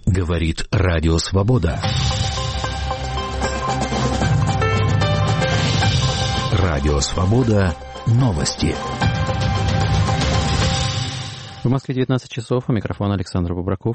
Говорит Радио Свобода. Радио Свобода. Новости. В Москве 19 часов. У микрофона Александр Бобраков.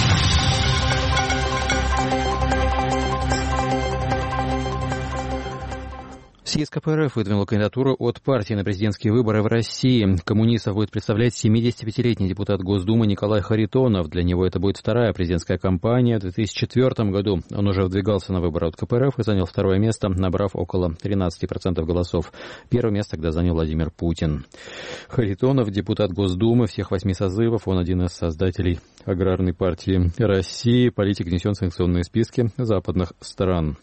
Съезд КПРФ выдвинул кандидатуру от партии на президентские выборы в России. Коммунистов будет представлять 75-летний депутат Госдумы Николай Харитонов. Для него это будет вторая президентская кампания. В 2004 году он уже выдвигался на выборы от КПРФ и занял второе место, набрав около 13% голосов. Первое место тогда занял Владимир Путин. Харитонов – депутат Госдумы всех 8 созывов. Он один из создателей Аграрной партии России. Политик внесен в санкционные списки западных стран.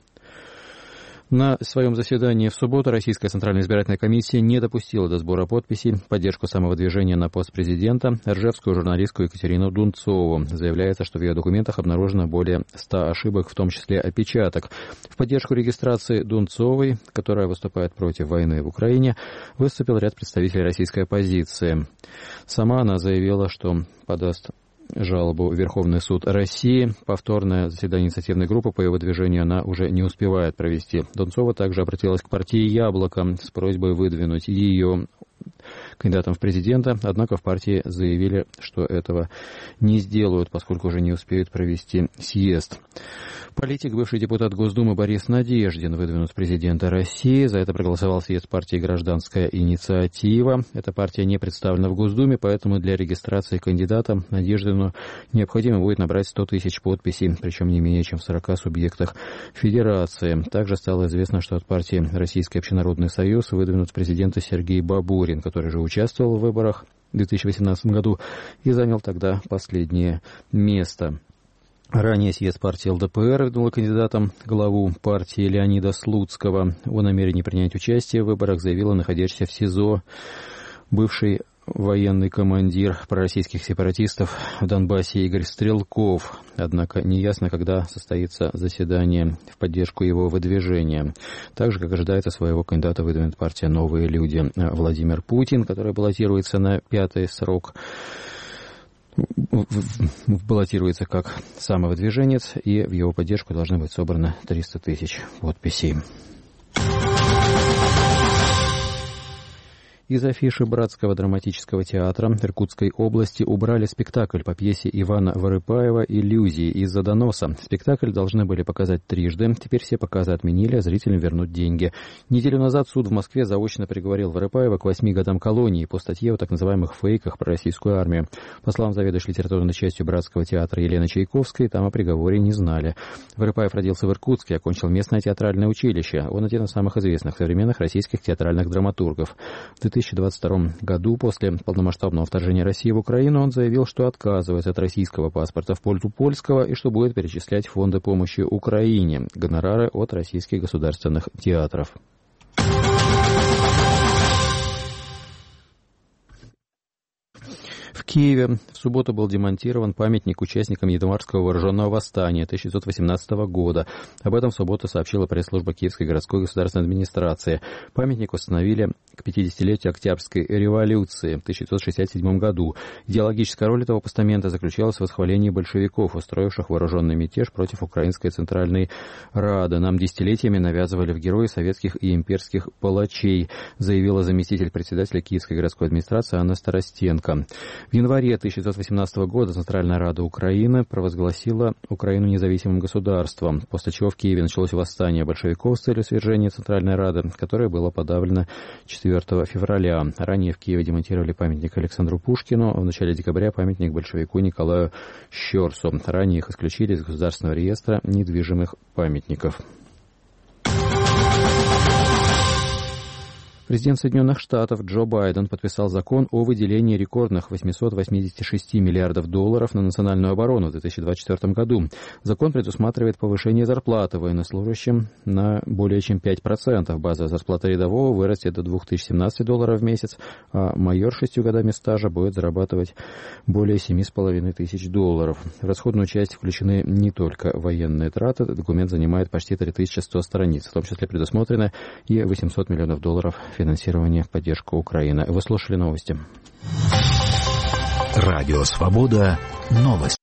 На своем заседании в субботу Российская Центральная избирательная комиссия не допустила до сбора подписей поддержку самовыдвижения на пост президента ржевскую журналистку Екатерину Дунцову. Заявляется, что в ее документах обнаружено более 100 ошибок, в том числе опечаток. В поддержку регистрации Дунцовой, которая выступает против войны в Украине, выступил ряд представителей российской оппозиции. Сама она заявила, что подаст жалобу в Верховный суд России. Повторное заседание инициативной группы по ее выдвижению она уже не успевает провести. Дунцова также обратилась к партии «Яблоко» с просьбой выдвинуть ее кандидатом в президента, однако в партии заявили, что этого не сделают, поскольку уже не успеют провести съезд. Политик, бывший депутат Госдумы Борис Надеждин выдвинут в президента России. За это проголосовал съезд партии «Гражданская инициатива». Эта партия не представлена в Госдуме, поэтому для регистрации кандидата Надеждину необходимо будет набрать 100 тысяч подписей, причем не менее чем в 40 субъектах федерации. Также стало известно, что от партии «Российский общенародный союз» выдвинут в президента Сергей Бабурин, который же участвовал в выборах в 2018 году и занял тогда последнее место. Ранее съезд партии ЛДПР выдвинул кандидатом главу партии Леонида Слуцкого. О намерении принять участие в выборах заявила находящийся в СИЗО бывший военный командир пророссийских сепаратистов в Донбассе Игорь Стрелков. Однако неясно, когда состоится заседание в поддержку его выдвижения. Так же, как ожидается, своего кандидата выдвинет партия «Новые люди» Владимир Путин, который баллотируется на 5-й срок. Баллотируется как самовыдвиженец, и в его поддержку должны быть собрано 300 тысяч подписей. Из афиши Братского драматического театра Иркутской области убрали спектакль по пьесе Ивана Вырыпаева «Иллюзии» из-за доноса. Спектакль должны были показать трижды. Теперь все показы отменили, а зрителям вернут деньги. Неделю назад суд в Москве заочно приговорил Вырыпаева к 8 годам колонии по статье о так называемых фейках про российскую армию. По словам заведующей литературной частью Братского театра Елены Чайковской, там о приговоре не знали. Вырыпаев родился в Иркутске, окончил местное театральное училище. Он один из самых известных современных российских театральных драматургов. В 2022 году, после полномасштабного вторжения России в Украину, он заявил, что отказывается от российского паспорта в пользу польского и что будет перечислять в фонды помощи Украине гонорары от российских государственных театров. В Киеве в субботу был демонтирован памятник участникам Январского вооруженного восстания 1918 года. Об этом в субботу сообщила пресс-служба Киевской городской государственной администрации. Памятник установили к 50-летию Октябрьской революции в 1967 году. Идеологическая роль этого постамента заключалась в восхвалении большевиков, устроивших вооруженный мятеж против Украинской Центральной Рады. Нам десятилетиями навязывали в герои советских и имперских палачей, заявила заместитель председателя Киевской городской администрации Анна Старостенко. В январе 1918 года Центральная Рада Украины провозгласила Украину независимым государством, после чего в Киеве началось восстание большевиков с целью свержения Центральной Рады, которое было подавлено 4 февраля. Ранее в Киеве демонтировали памятник Александру Пушкину, а в начале декабря памятник большевику Николаю Щерсу. Ранее их исключили из Государственного реестра недвижимых памятников. Президент Соединенных Штатов Джо Байден подписал закон о выделении рекордных $886 миллиардов на национальную оборону в 2024 году. Закон предусматривает повышение зарплаты военнослужащим на более чем 5%. Базовая зарплата рядового вырастет до $2017 в месяц, а майор с 6 годами стажа будет зарабатывать более $7,5 тысяч. В расходную часть включены не только военные траты. Документ занимает почти 3100 страниц. В том числе предусмотрено и $800 миллионов финансирования в поддержку Украины. Вы слушали новости. Радио Свобода. Новости.